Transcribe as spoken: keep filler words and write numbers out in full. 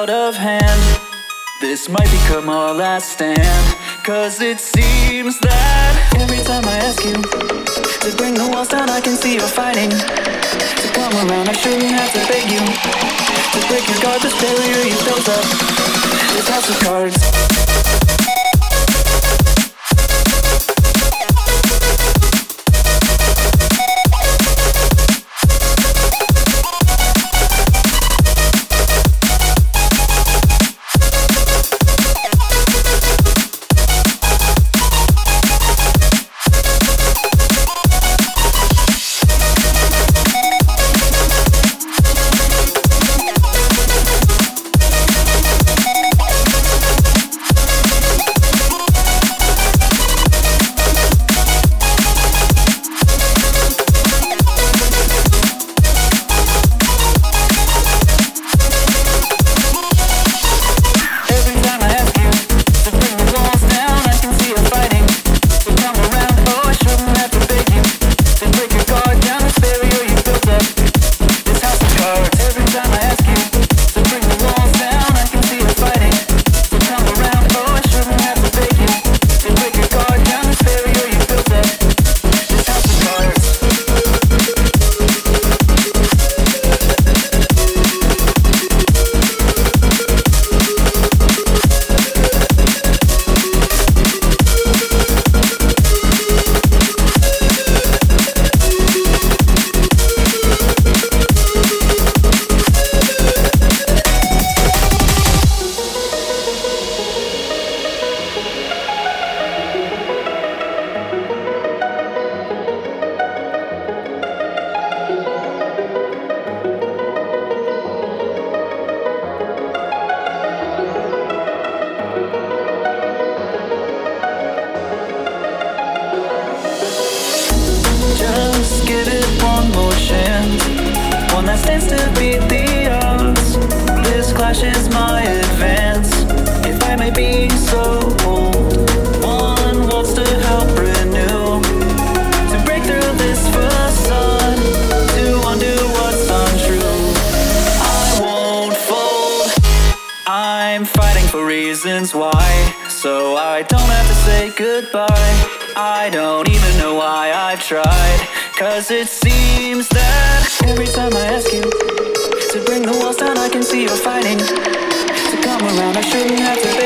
out of hand. This might become our last stand, cause it seems that every time I ask you to bring the walls down, I can see you're fighting. To come around, I shouldn't have to beg you to break your guard, this barrier you built up, this house of cards. Cause it seems that every time I ask you to bring the walls down, I can see you're fighting. To come around, I shouldn't have to